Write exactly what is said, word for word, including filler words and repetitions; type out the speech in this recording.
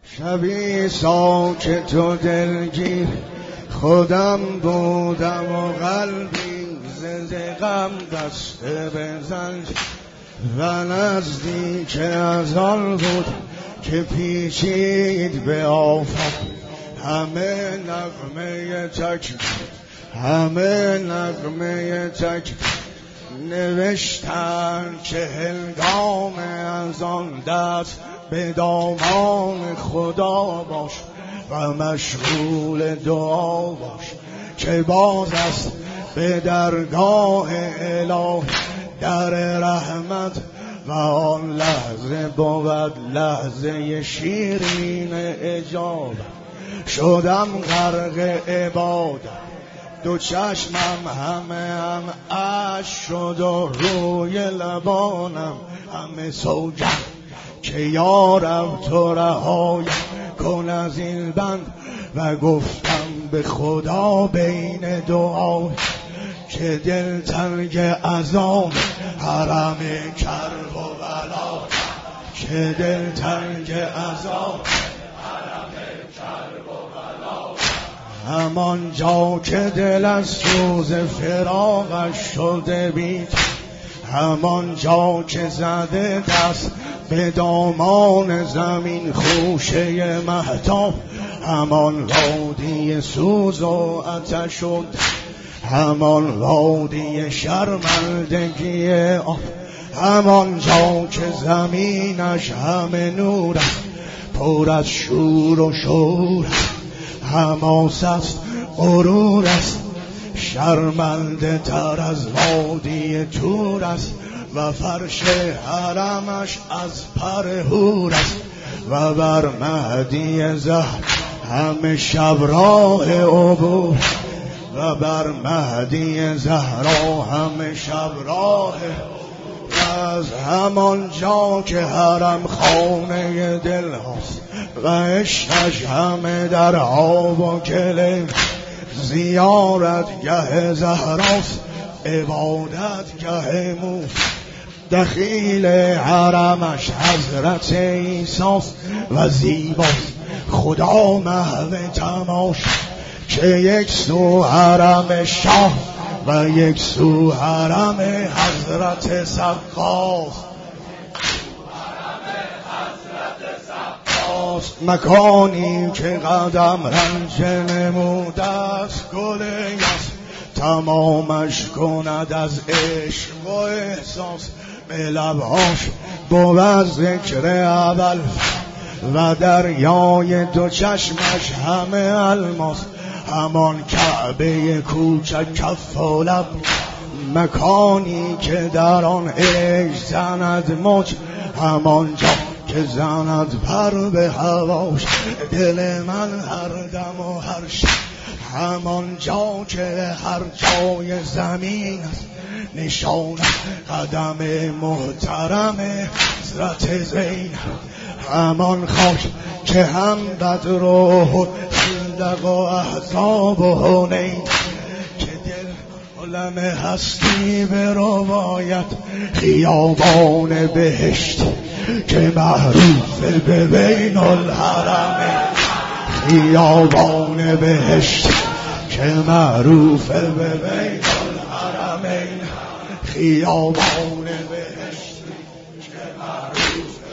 شبی ساکت و دلگیر خودم بودم و قلبی ز غم بسته به زنجیر و نزدیک از آن بود که پیچید به آفت همه نغمه تک همه نغمه تک نوشتن که هنگام از آن دست به دامان خدا باش و مشغول دعا باش که باز است به درگاه الهی در رحمت و آن لحظه بود لحظه شیرین اجابت. شدم غرق عبادت، دو چشمم همه هم اش شد و روی لبانم همه سوگند که یارب تو رهایم کن از این بند و گفتم به خدا بین دعا که دل تنگ از آن حرم کرب و بلا که دل تنگ از آن حرم کرب و بلا همان جا که دل از سوز فراقش شده بید همان جا که زده دست به دامان زمین خوشه مهتاب همان وادی سوز و آتش شد همان وادی شرمندگی آب همان جا که زمینش همه نور است پر از شور و شور حماس است غرور است شرمنده تر از وادی تور است و فرش حرمش از پر هور است و بر مهدی زهر همه شب راه عبور و بر مهدی زهرا همه شب راه از همان جا که حرم خانه دل هاست و عشقش همه در آب و گله زیارت گه زهراست عبادت گه موس دخیل حرمش حضرت عیساست و زیباست خدا محو تماش که یک سو حرم شاه و یک سو حرم حضرت سقاست مکانی که قدم رنج نموده است گل یاس تمامش کند از عشق و احساس به لبهاش بود ذکر اول و دریای دو چشمش همه الماس همان کعبه کوچک کف و لب مکانی که در آن عشق زند موج همان جا که زند پر به هواش دل من هر دم و هر شب همان جا که هر جای زمین است نشان قدم محترم حضرت زینب همان خاک که هم بدر و خندق و احزاب و حنین که دل علم هستی به روایت خیابان بهشت که معروف به بین الحرمین خیابان بهشت که معروف به بین الحرمین خیابان بهشت که معروف